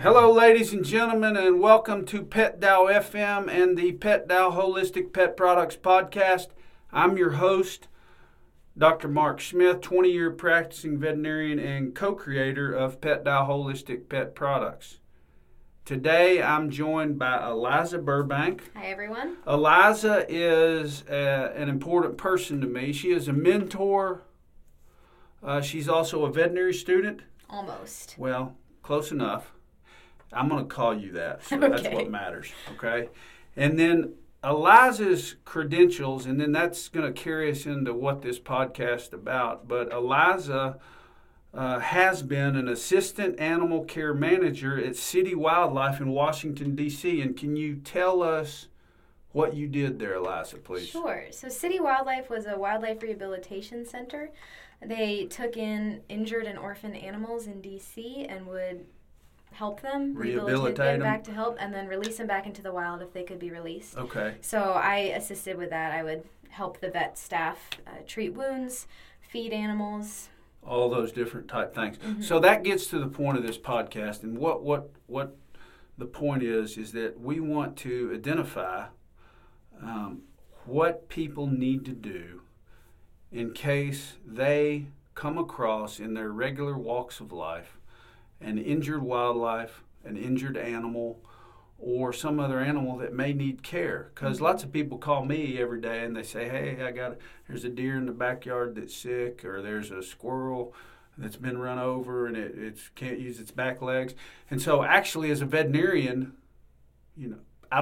Hello, ladies and gentlemen, and welcome to Pet Dow FM and the Pet Dow Holistic Pet Products Podcast. I'm your host, Dr. Mark Smith, 20-year practicing veterinarian and co-creator of Pet Dow Holistic Pet Products. Today, I'm joined by Eliza Burbank. Hi, everyone. Eliza is an important person to me. She is a mentor. She's also a veterinary student. Almost. Well, close enough. I'm going to call you that, so Okay. That's what matters, okay? And then Eliza's credentials, and then that's going to carry us into what this podcast is about, but Eliza has been an assistant animal care manager at City Wildlife in Washington, D.C., and can you tell us what you did there, Eliza, please? Sure. So City Wildlife was a wildlife rehabilitation center. They took in injured and orphaned animals in D.C. and would help them, rehabilitate them back to health, and then release them back into the wild if they could be released. Okay. So I assisted with that. I would help the vet staff treat wounds, feed animals. All those different type things. Mm-hmm. So that gets to the point of this podcast, and what the point is that we want to identify what people need to do in case they come across in their regular walks of life an injured wildlife, an injured animal, or some other animal that may need care. Because lots of people call me every day and they say, hey, there's a deer in the backyard that's sick, or there's a squirrel that's been run over and it can't use its back legs. And so actually as a veterinarian, I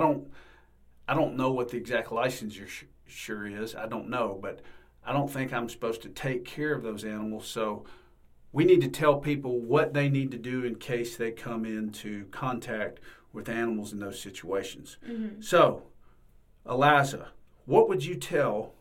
don't know what the exact licensure sure is. I don't know, but I don't think I'm supposed to take care of those animals. So we need to tell people what they need to do in case they come into contact with animals in those situations. Mm-hmm. So, Eliza, what would you tell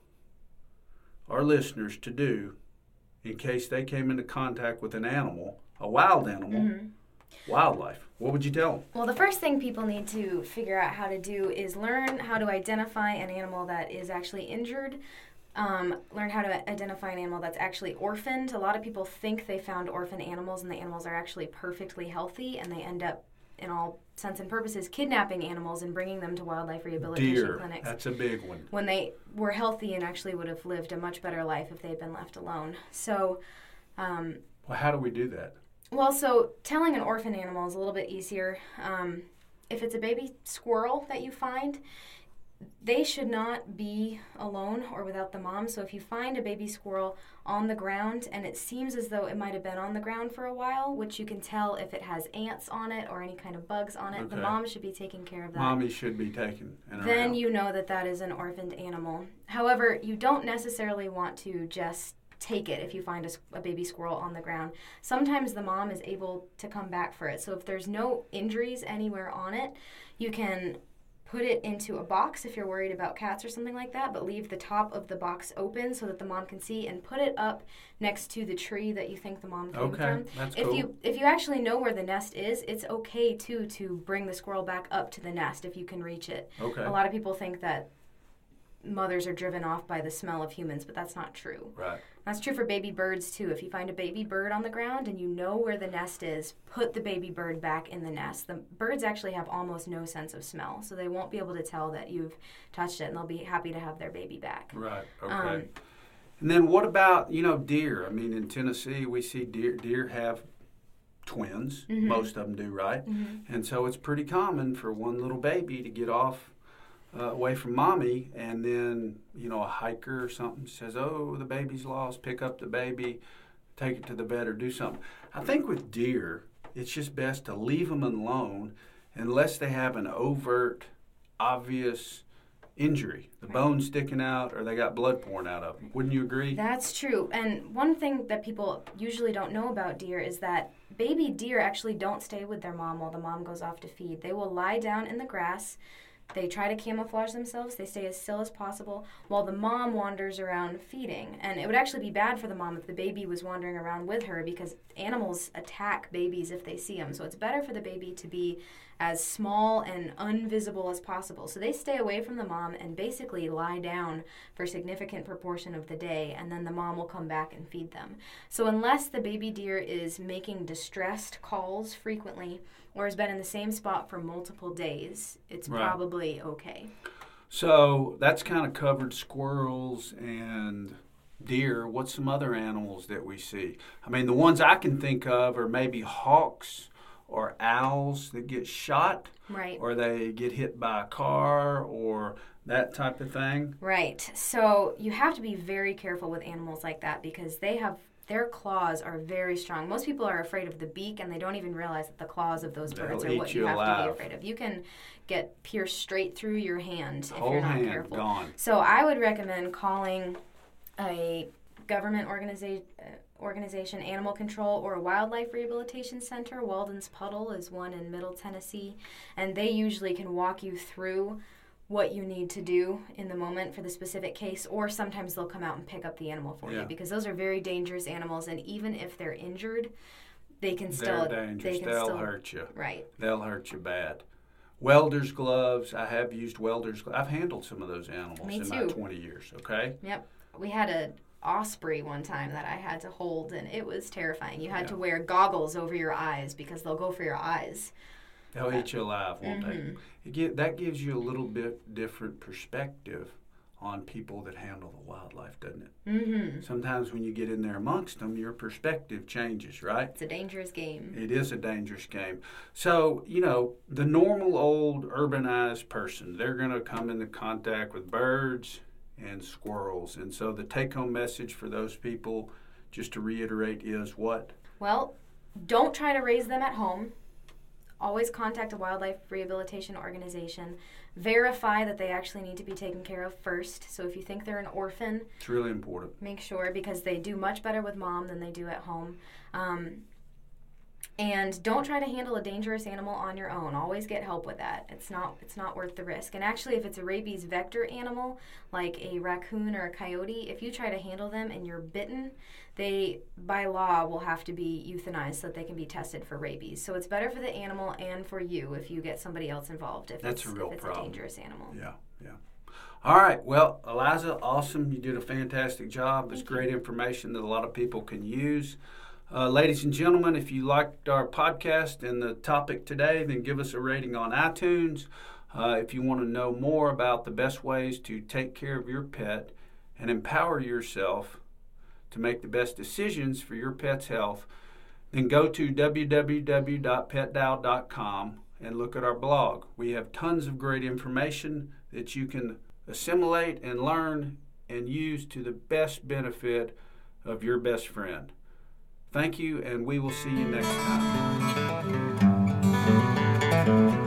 our listeners to do in case they came into contact with an animal, a wild animal, Mm-hmm. wildlife? What would you tell them? Well, the first thing people need to figure out how to do is learn how to identify an animal that is actually injured. Learn how to identify an animal that's actually orphaned. A lot of people think they found orphaned animals and the animals are actually perfectly healthy, and they end up, in all sense and purposes, kidnapping animals and bringing them to wildlife rehabilitation clinics. That's a big one. When they were healthy and actually would have lived a much better life if they had been left alone. So, well, how do we do that? So telling an orphaned animal is a little bit easier. If it's a baby squirrel that you find, they should not be alone or without the mom. So if you find a baby squirrel on the ground and it seems as though it might have been on the ground for a while, which you can tell if it has ants on it or any kind of bugs on it, Okay. The mom should be taking care of that. Mommy should be taken and around. Then you know that is an orphaned animal. However, you don't necessarily want to just take it if you find a baby squirrel on the ground. Sometimes the mom is able to come back for it. So if there's no injuries anywhere on it, you can put it into a box if you're worried about cats or something like that, but leave the top of the box open so that the mom can see, and put it up next to the tree that you think the mom came from. Okay, that's cool. If you actually know where the nest is, it's okay too to bring the squirrel back up to the nest if you can reach it. Okay. A lot of people think that mothers are driven off by the smell of humans, but that's not true. Right. That's true for baby birds too. If you find a baby bird on the ground and you know where the nest is, put the baby bird back in the nest. The birds actually have almost no sense of smell, so they won't be able to tell that you've touched it, and they'll be happy to have their baby back. Right. Okay. And then what about, deer? I mean, in Tennessee, we see deer have twins. Mm-hmm. Most of them do, right? Mm-hmm. And so it's pretty common for one little baby to get off away from mommy, and then, a hiker or something says, oh, the baby's lost, pick up the baby, take it to the vet or do something. I think with deer, it's just best to leave them alone unless they have an overt, obvious injury, the bone sticking out or they got blood pouring out of them. Wouldn't you agree? That's true. And one thing that people usually don't know about deer is that baby deer actually don't stay with their mom while the mom goes off to feed. They will lie down in the grass. They try to camouflage themselves. They stay as still as possible while the mom wanders around feeding. And it would actually be bad for the mom if the baby was wandering around with her, because animals attack babies if they see them. So it's better for the baby to be as small and invisible as possible. So they stay away from the mom and basically lie down for a significant proportion of the day, and then the mom will come back and feed them. So unless the baby deer is making distressed calls frequently or has been in the same spot for multiple days, it's probably okay. So that's kind of covered squirrels and deer. What's some other animals that we see? I mean, the ones I can think of are maybe hawks or owls that get shot, right, or they get hit by a car or that type of thing. Right. So you have to be very careful with animals like that because their claws are very strong. Most people are afraid of the beak, and they don't even realize that the claws of those birds are what you have to be afraid of. You can get pierced straight through your hand if you're not careful. Gone. So I would recommend calling a government organization, animal control, or a wildlife rehabilitation center. Walden's Puddle is one in Middle Tennessee, and they usually can walk you through what you need to do in the moment for the specific case, or sometimes they'll come out and pick up the animal for you, because those are very dangerous animals, and even if they're injured, they're dangerous. They'll hurt you. Right. They'll hurt you bad. Welder's gloves. I have used welder's gloves. I've handled some of those animals in my 20 years, okay? Yep. We had an osprey one time that I had to hold, and it was terrifying. You had to wear goggles over your eyes because they'll go for your eyes. They'll eat you alive, won't they? That gives you a little bit different perspective on people that handle the wildlife, doesn't it? Mm-hmm. Sometimes when you get in there amongst them, your perspective changes, right? It's a dangerous game. It is a dangerous game. So, the normal old urbanized person, they're going to come into contact with birds and squirrels. And so the take-home message for those people, just to reiterate, is what? Well, don't try to raise them at home. Always contact a wildlife rehabilitation organization. Verify that they actually need to be taken care of first. So if you think they're an orphan, it's really important. Make sure, because they do much better with mom than they do at home. And don't try to handle a dangerous animal on your own. Always get help with that. It's not worth the risk. And actually, if it's a rabies vector animal, like a raccoon or a coyote, if you try to handle them and you're bitten, they, by law, will have to be euthanized so that they can be tested for rabies. So it's better for the animal and for you if you get somebody else involved, if it's a dangerous animal. Yeah. All right. Well, Eliza, awesome. You did a fantastic job. It's great information that a lot of people can use. Ladies and gentlemen, if you liked our podcast and the topic today, then give us a rating on iTunes. If you want to know more about the best ways to take care of your pet and empower yourself to make the best decisions for your pet's health, then go to www.petdial.com and look at our blog. We have tons of great information that you can assimilate and learn and use to the best benefit of your best friend. Thank you, and we will see you next time.